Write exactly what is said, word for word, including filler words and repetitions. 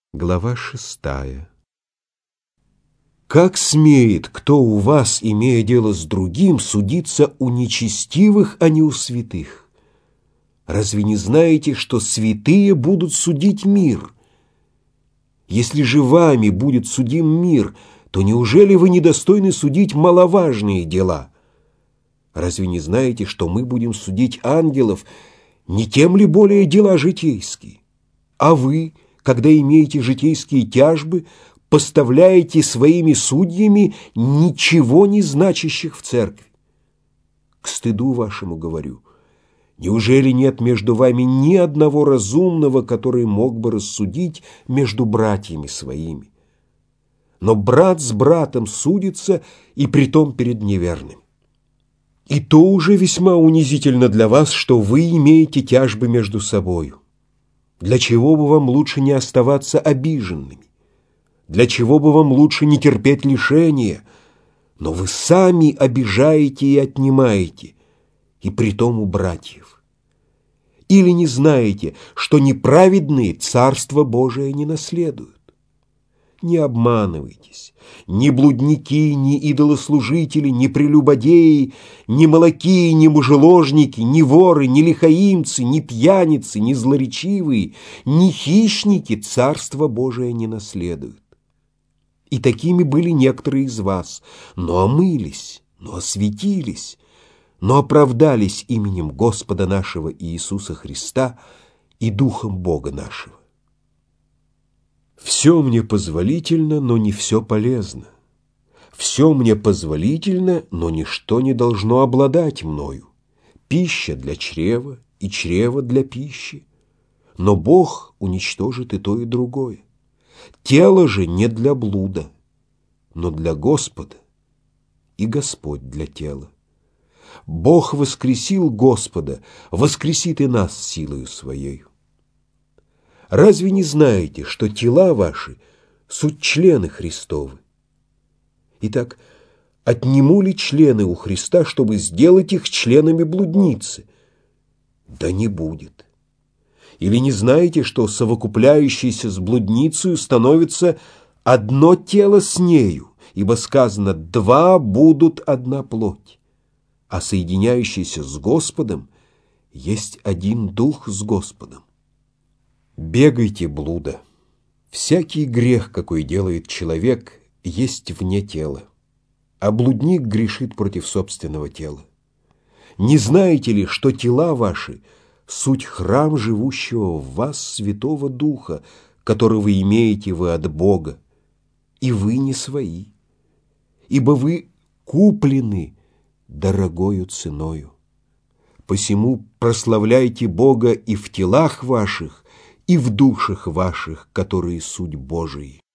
Глава шестая. Как смеет кто у вас, имея дело с другим, судиться у нечестивых, а не у святых? Разве не знаете, что святые будут судить мир? Если же вами будет судим мир, то неужели вы недостойны судить маловажные дела? Разве не знаете, что мы будем судить ангелов, не тем ли более дела житейские? А вы, когда имеете житейские тяжбы, поставляете своими судьями ничего не значащих в церкви? К стыду вашему говорю, неужели нет между вами ни одного разумного, который мог бы рассудить между братьями своими? Но брат с братом судится, и притом перед неверными. И то уже весьма унизительно для вас, что вы имеете тяжбы между собою. Для чего бы вам лучше не оставаться обиженными? Для чего бы вам лучше не терпеть лишения? Но вы сами обижаете и отнимаете, и притом у братьев. Или не знаете, что неправедные Царство Божие не наследуют? Не обманывайтесь. Ни блудники, ни идолослужители, ни прелюбодеи, ни молоки, ни мужеложники, ни воры, ни лихаимцы, ни пьяницы, ни злоречивые, ни хищники Царство Божие не наследуют. И такими были некоторые из вас, но омылись, но осветились, но оправдались именем Господа нашего Иисуса Христа и Духом Бога нашего. Все мне позволительно, но не все полезно. Все мне позволительно, но ничто не должно обладать мною. Пища для чрева и чрево для пищи. Но Бог уничтожит и то, и другое. Тело же не для блуда, но для Господа, и Господь для тела. Бог воскресил Господа, воскресит и нас силою Своею. Разве не знаете, что тела ваши суть члены Христовы? Итак, отниму ли члены у Христа, чтобы сделать их членами блудницы? Да не будет. Или не знаете, что совокупляющийся с блудницей становится одно тело с нею, ибо сказано: «Два будут одна плоть», а соединяющийся с Господом есть один дух с Господом. Бегайте, блуда. Всякий грех, какой делает человек, есть вне тела, а блудник грешит против собственного тела. Не знаете ли, что тела ваши — суть храм живущего в вас Святого Духа, которого имеете вы от Бога, и вы не свои, ибо вы куплены дорогою ценою? Посему прославляйте Бога и в телах ваших, и в душах ваших, которые суть Божии.